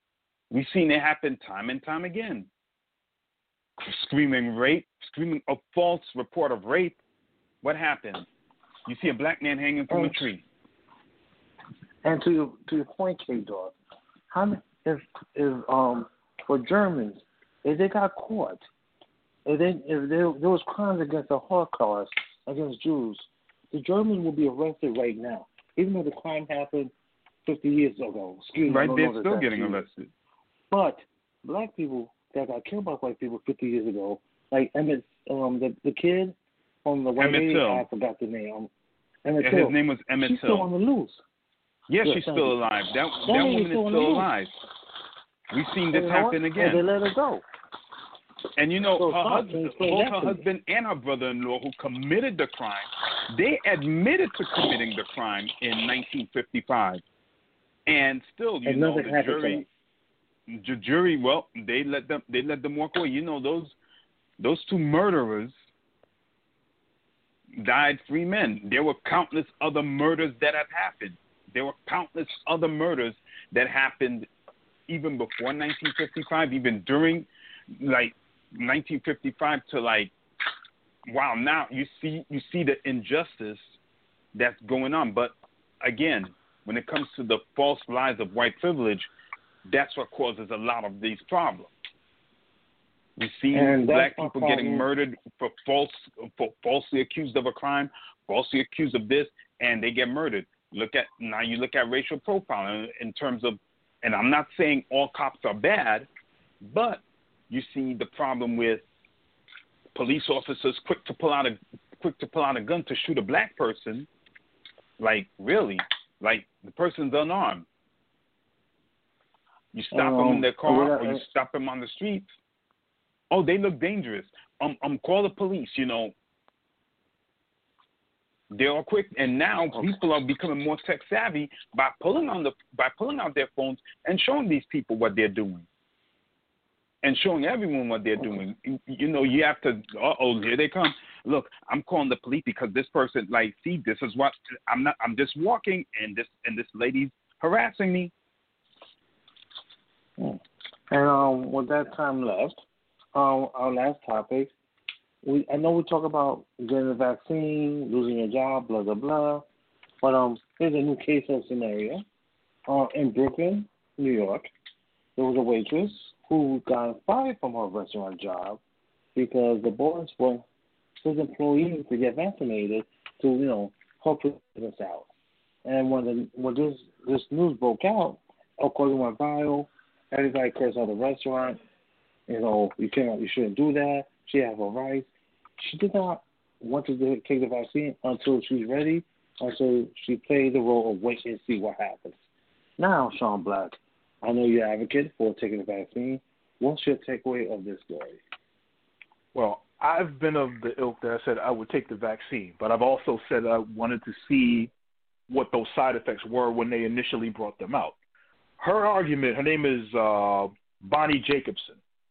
We've seen it happen time and time again. Screaming rape, screaming a false report of rape. What happened? You see a black man hanging from and, a tree. And to your, to your point, K-Dog, how many, if if um for Germans, if they got caught, if they if there there was crimes against the Holocaust against Jews, the Germans will be arrested right now, even though the crime happened fifty years ago. Excuse me, right, they're still getting years. arrested. But black people that got killed by white people fifty years ago, like Emmett, um, the the kid from the white Emmett lady, Till. I forgot the name. Um, Emmett Yeah, Till. his name was Emmett She's Till. still on the loose. Yeah, Yeah, she's thank still you. alive. That That that lady woman is still on still the loose. alive. We've seen this And you know happen what? again. And they let her go. And you know, So her, stop, husband, can you explain both that her to me? husband and her brother-in-law who committed the crime, they admitted to committing the crime in nineteen fifty-five. And still, you And know, nothing the happened to jury, the jury, well, they let them, they let them walk away. You know, those, those two murderers died free men. There were countless other murders that have happened. There were countless other murders that happened even before nineteen fifty-five, even during, like, nineteen fifty-five to, like, wow, now you see you see the injustice that's going on. But, again, when it comes to the false lies of white privilege, that's what causes a lot of these problems. We see And black that's my people getting problem. murdered for false, for falsely accused of a crime, falsely accused of this, and they get murdered. Look at now. You look at racial profiling in terms of, and I'm not saying all cops are bad, but you see the problem with police officers quick to pull out a quick to pull out a gun to shoot a black person. Like really, like the person's unarmed. You stop Um, them in their car, yeah, or you stop them on the streets. Oh, they look dangerous. Um, um, call the police. You know, they are quick, and now people are becoming more tech savvy by pulling on the by pulling out their phones and showing these people what they're doing, and showing everyone what they're doing. You know, you have to. Uh oh, here they come. Look, I'm calling the police because this person, like, see, this is what I'm not. I'm just walking, and this and this lady's harassing me. And um, with that time left, um, our last topic, we I know we talk about getting the vaccine, losing your job, blah blah blah, but um, here's a new case of scenario. Uh, in Brooklyn, New York, there was a waitress who got fired from her restaurant job because the boss was his employees to get vaccinated to, you know, help business out. And when the when this this news broke out, of course it went viral. Everybody cursed out the restaurant. You know, you can't, you shouldn't do that. She has her rights. She did not want to do, take the vaccine until she's ready, until she played the role of wait and see what happens. Now, Sean Black, I know you're an advocate for taking the vaccine. What's your takeaway of this story? Well, I've been of the ilk that I said I would take the vaccine, but I've also said I wanted to see what those side effects were when they initially brought them out. Her argument, her name is uh, Bonnie Jacobson.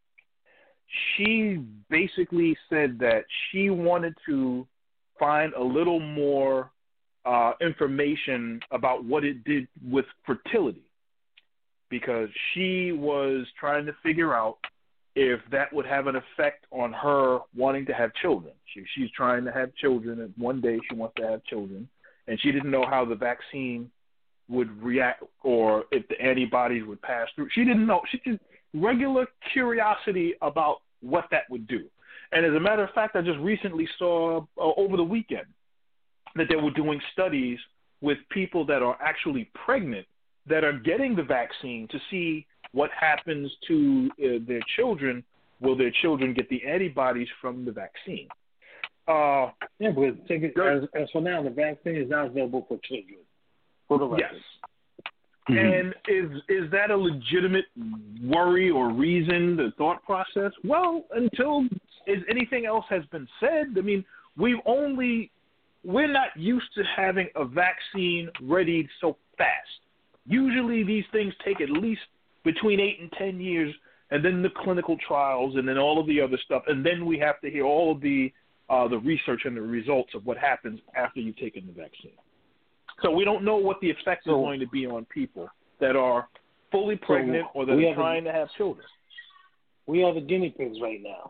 She basically said that she wanted to find a little more uh, information about what it did with fertility, because she was trying to figure out if that would have an effect on her wanting to have children. She, she's trying to have children, and one day she wants to have children, and she didn't know how the vaccine would react or if the antibodies would pass through. She didn't know. She just regular curiosity about what that would do. And as a matter of fact, I just recently saw uh, over the weekend that they were doing studies with people that are actually pregnant that are getting the vaccine to see what happens to uh, their children. Will their children get the antibodies from the vaccine? Uh, yeah, but take it, as, as for now, the vaccine is not available for children. For the yes. Mm-hmm. And is is that a legitimate worry or reason, the thought process? Well, until is anything else has been said, I mean, we've only, we're not used to having a vaccine ready so fast. Usually these things take at least between eight and ten years, and then the clinical trials, and then all of the other stuff, and then we have to hear all of the uh, the research and the results of what happens after you've taken the vaccine. So we don't know what the effect is going to be on people that are fully pregnant So or that we are have trying a, to have children. We are the guinea pigs right now.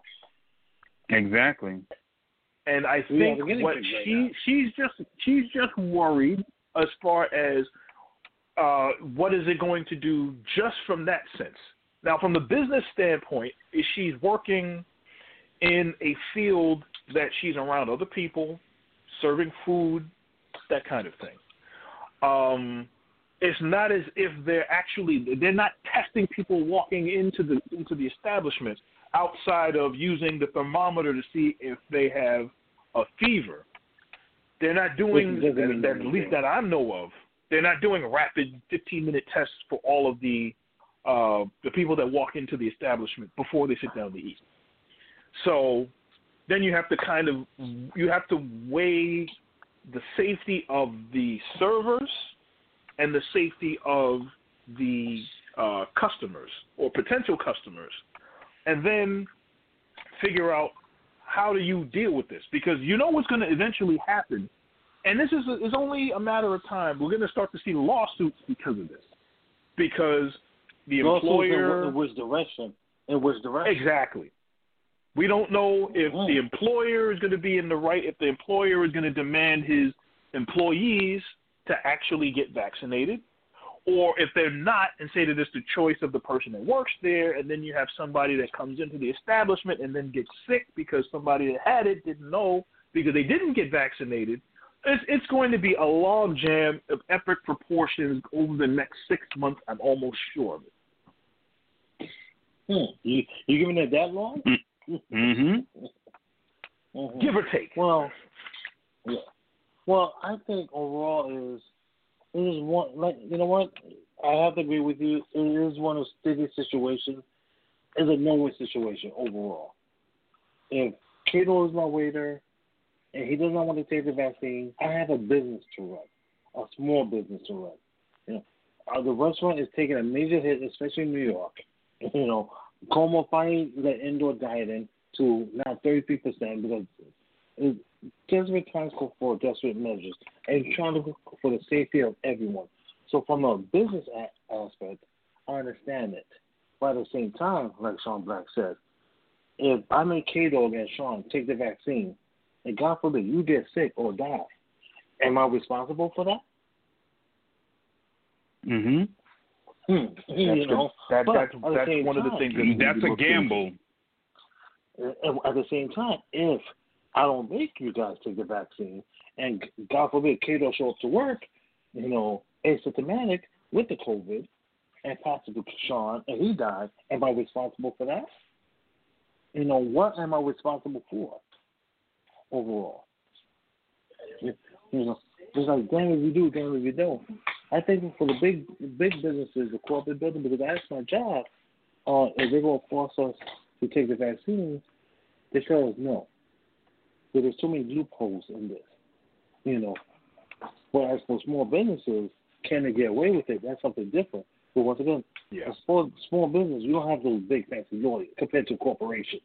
Exactly. And I We think are the guinea what pigs right she now. she's just she's just worried as far as uh, what is it going to do just from that sense. Now, from the business standpoint, is she's working in a field that she's around other people, serving food, that kind of thing. Um, it's not as if they're actually they're not testing people walking into the into the establishment outside of using the thermometer to see if they have a fever. They're not doing that, that at least that I know of. They're not doing rapid fifteen minute tests for all of the uh, the people that walk into the establishment before they sit down to eat. So then you have to kind of you have to weigh the safety of the servers and the safety of the uh, customers or potential customers, and then figure out how do you deal with this, because you know what's going to eventually happen, and this is is only a matter of time. We're going to start to see lawsuits because of this, because the employer in which direction? In which direction? Exactly. We don't know if Mm. the employer is going to be in the right, if the employer is going to demand his employees to actually get vaccinated, or if they're not and say that it's the choice of the person that works there, and then you have somebody that comes into the establishment and then gets sick because somebody that had it didn't know because they didn't get vaccinated. It's, it's going to be a log jam of epic proportions over the next six months, I'm almost sure of it. Hmm. You you giving it that long? Mm-hmm. Mm-hmm. Give or take. Well, yeah. Well, I think overall is it is one like you know what I have to agree with you. It is one of the sticky situations. It's a no-win situation overall. If Cato is my waiter and he does not want to take the vaccine, I have a business to run, a small business to run. You know, uh, the restaurant is taking a major hit, especially in New York. You know, Como finally let indoor dining to now thirty-three percent because it's desperate times call for desperate measures and trying to look for the safety of everyone. So from a business a- aspect, I understand it. But at the same time, like Sean Black said, if I make Cato and Sean take the vaccine, and God forbid you get sick or die, am I responsible for that? Mm-hmm. Hmm. You That's know, that, but that's at the that's same one of the time- things that we That's need to a look gamble. And at the same time, if I don't make you guys take the vaccine, and God forbid Cato show up to work, you know, asymptomatic with the COVID, and pass it to Sean, and he died, am I responsible for that? You know, what am I responsible for overall? You know, it's like, damn if you do, damn if you don't. I think for the big big businesses, the corporate building, because that's my job, uh, if they're going to force us to take the vaccine, they tell us no. But there's too many loopholes in this, you know. Whereas for small businesses, can they get away with it? That's something different. But once again, Yeah. a small, small business, you don't have those big fancy lawyers compared to a corporation.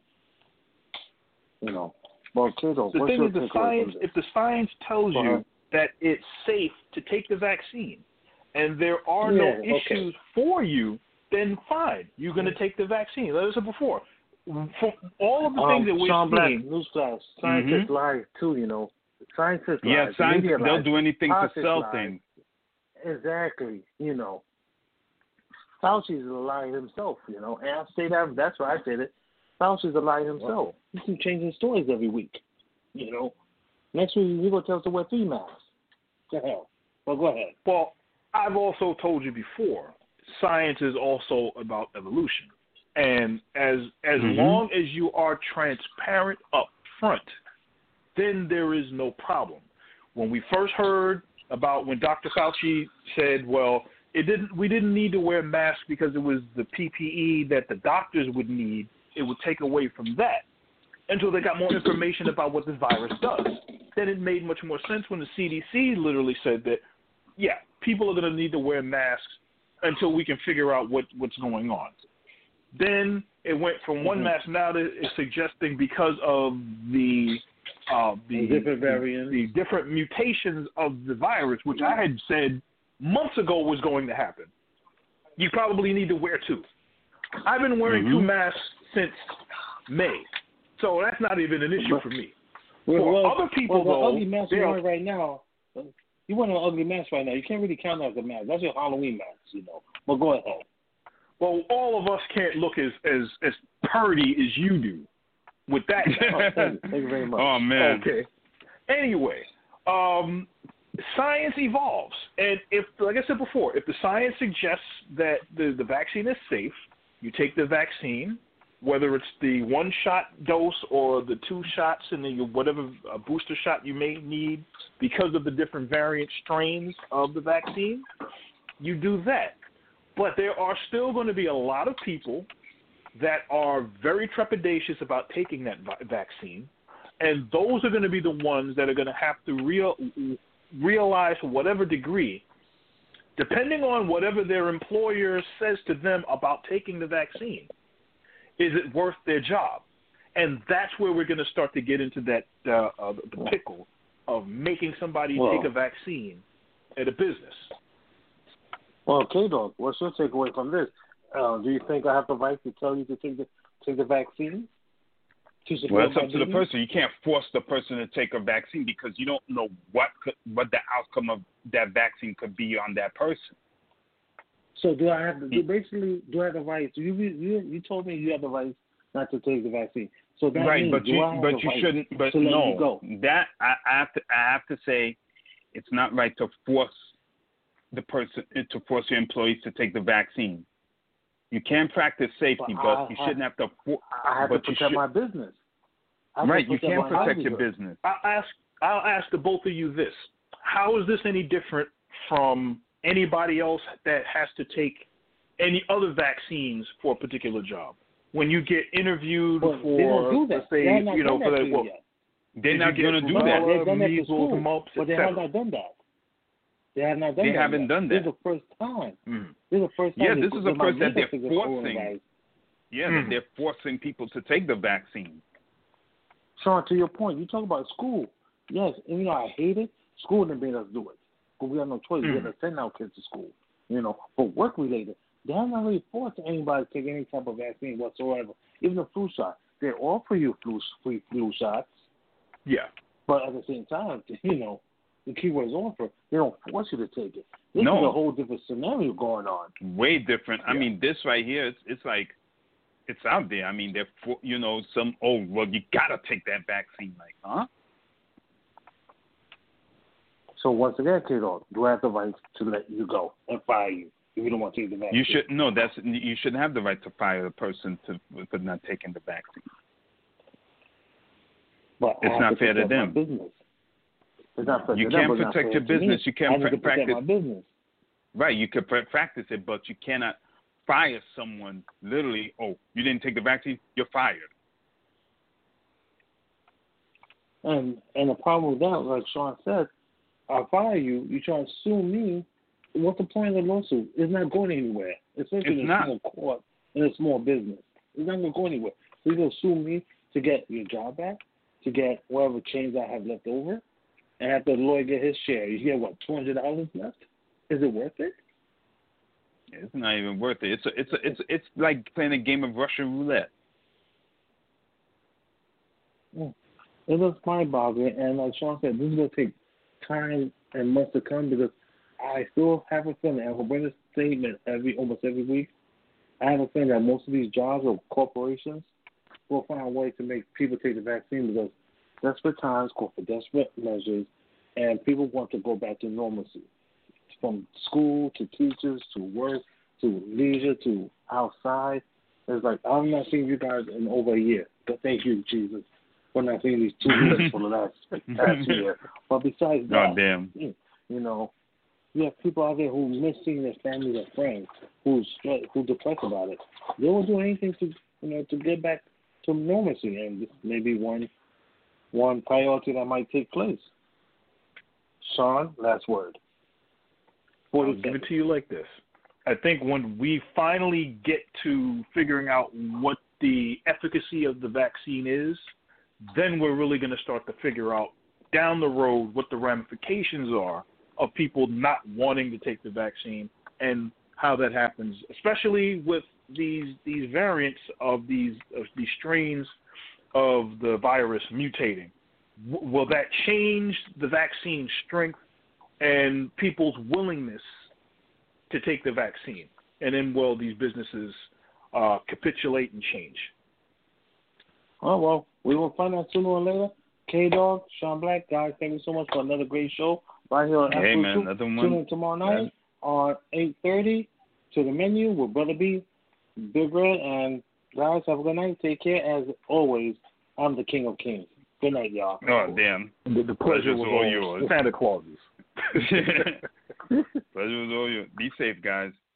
You know. Well, Kiddo, The what's thing your is, the takeaway science, from this? if the science tells Uh-huh. you that it's safe to take the vaccine and there are Yeah, no okay. issues for you, then fine, you're going to take the vaccine. Like I said before, for all of the things Um, that we're Sean Black, seeing, newsflash, scientists Mhm. lie too, you know. Scientists lie. Yeah, the science, media they'll lies, do anything to politics sell lie. things. Exactly, you know. Fauci's a liar himself, you know. And I say that, that's why I said it. Fauci's a liar himself. He keeps changing stories every week, you know. Next week, he's going to tell us to wear three masks. The hell. Well, go ahead. well, I've also told you before, science is also about evolution. And as as Mhm. long as you are transparent up front, then there is no problem. When we first heard about when Doctor Fauci said, well, it didn't we didn't need to wear masks because it was the P P E that the doctors would need, it would take away from that until they got more information about what this virus does. Then it made much more sense when the C D C literally said that, yeah, people are going to need to wear masks until we can figure out what, what's going on. Then it went from one Mhm. mask now to it's suggesting because of the uh, the, different variants. the different mutations of the virus, which I had said months ago was going to happen. you probably need to wear two. I've been wearing Mm-hmm. two masks since May, so that's not even an issue for me. Well, For well, other people, well, the though, ugly mask you're they're- wearing right now, you're wearing an ugly mask right now. You can't really count that as a mask. That's your Halloween mask, you know. But go ahead. well, all of us can't look as as as purdy as you do with that. Oh, thank you. Thank you very much. Oh man. Okay. Anyway, um, science evolves, and if, like I said before, if the science suggests that the, the vaccine is safe, you take the vaccine, whether it's the one-shot dose or the two shots and the whatever uh, booster shot you may need because of the different variant strains of the vaccine, you do that. But there are still going to be a lot of people that are very trepidatious about taking that vi- vaccine, and those are going to be the ones that are going to have to real, realize to whatever degree, depending on whatever their employer says to them about taking the vaccine, is it worth their job? And that's where we're going to start to get into that uh, uh, the pickle of making somebody Well, take a vaccine at a business. Well, K-Dog, what's your takeaway from this? Uh, do you think I have the right to tell you to take the take the vaccine? To support Well, it's my up to the business? person. You can't force the person to take a vaccine because you don't know what could, what the outcome of that vaccine could be on that person. So do I have to, do basically, do I have the right? So you, you, you told me you have the right not to take the vaccine. So that Right, means, but do you I have but the you right shouldn't. But to let no, you go? that I, I have to I have to say, it's not right to force the person to force your employees to take the vaccine. You can practice safety, But but, I you have- shouldn't have to. For, I have but to you protect should, my business. I have to right, you can my protect your livelihood. business. I'll ask, I'll ask the both of you this. How is this any different from anybody else that has to take any other vaccines for a particular job? When you get interviewed Well, for, they don't do that. let's say, They have not you know, done for that the, to you well, yet. They're did not you going to get do Well, that. they've done that to measles, school, mumps, but they et have cetera? not done that. They have not done They that. haven't yet. done This is that. the first time. Mm. This is the first time. Yeah, they- this is they a might first that make they're us take this forcing. coronavirus. Yeah, Mhm. that they're forcing people to take the vaccine. Sean, to your point, you talk about school. Yes, and you know I hate it. School didn't made us do it, but we have no choice. We Mm. have to send our kids to school. You know, but work related, they have not really forced anybody to take any type of vaccine whatsoever. Even the flu shot, they offer you flu free flu shots, Yeah. but at the same time, you know, the key word is offer. They don't force you to take it. This No. is a whole different scenario going on. Way different. I Yeah. mean, this right here, it's it's like, it's out there. I mean, they're for, you know some. Oh, well, you gotta take that vaccine. Like, huh? So once again, kiddo, do I have the right to let you go and fire you if you don't want to take the vaccine? You should no. That's you shouldn't have the right to fire a person to for not taking the vaccine. But I It's have not to fair to protect my them. business. It's not fair You to them, can't but it's not protect fair your to me. business. You can't I have to pra- protect practice- my business. Right. You could pra- practice it, but you cannot fire someone. Literally, oh, you didn't take the vaccine, you're fired. And and the problem with that, like Sean said, I fire you, you try to sue me. What's the point of the lawsuit? It's not going anywhere. Especially It's in a not. small court in a small business. It's not going to go anywhere. So you're going to sue me to get your job back, to get whatever change I have left over, and have the lawyer get his share. You get what, two hundred dollars left? Is it worth it? It's not even worth it. It's a, it's a, it's it's like playing a game of Russian roulette. Mm. It was mind-boggling, and like Sean said, this is going to take time and months to come because I still have a feeling. I will bring this statement every almost every week. I have a feeling that most of these jobs or corporations will find a way to make people take the vaccine because desperate times call for desperate measures, and people want to go back to normalcy. From school to teachers to work to leisure to outside. It's like, I've not seen you guys in over a year. But thank you, Jesus, for not seeing these two years for the last, past year. But besides that, Oh damn. you know, you have people out there who miss seeing their families and friends, who's stressed, who depressed about it. They will do anything to, you know, to get back to normalcy, and this may be one, one priority that might take place. Sean, last word. I'll give it to you like this. I think when we finally get to figuring out what the efficacy of the vaccine is, then we're really going to start to figure out down the road what the ramifications are of people not wanting to take the vaccine and how that happens, especially with these these variants of these of these strains of the virus mutating. W- will that change the vaccine strength and people's willingness to take the vaccine? And then will these businesses uh, capitulate and change? Oh, well, we will find out sooner or later. K-Dog, Sean Black, guys, thank you so much for another great show right here on Hey, Episode man, two. nothing Tune one. in tomorrow night on eight thirty to the menu with Brother B, Big Red, and guys, have a good night. Take care. As always, I'm the King of Kings. Good night, y'all. Oh, damn. The, the pleasure Pleasure's was all all yours. Santa Claus's. Pleasure was all yours. Be safe, guys.